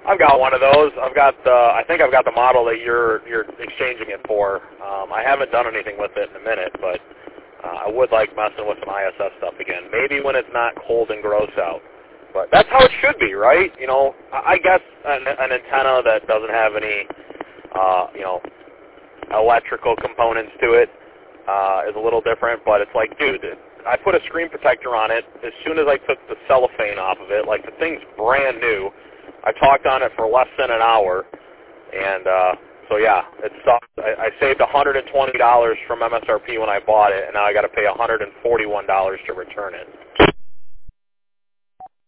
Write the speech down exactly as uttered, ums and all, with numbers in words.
I've got one of those. I've got the, I think I've got the model that you're you're exchanging it for. Um, I haven't done anything with it in a minute, but uh, I would like messing with some I S S stuff again. Maybe when it's not cold and gross out. But that's how it should be, right? You know, I I guess an, an antenna that doesn't have any, uh, you know, electrical components to it uh, is a little different. But it's like, dude, I put a screen protector on it as soon as I took the cellophane off of it. Like, the thing's brand new. I talked on it for less than an hour, and uh, so yeah, it sucks. I, I saved one hundred twenty dollars from M S R P when I bought it, and now I got to pay one hundred forty-one dollars to return it.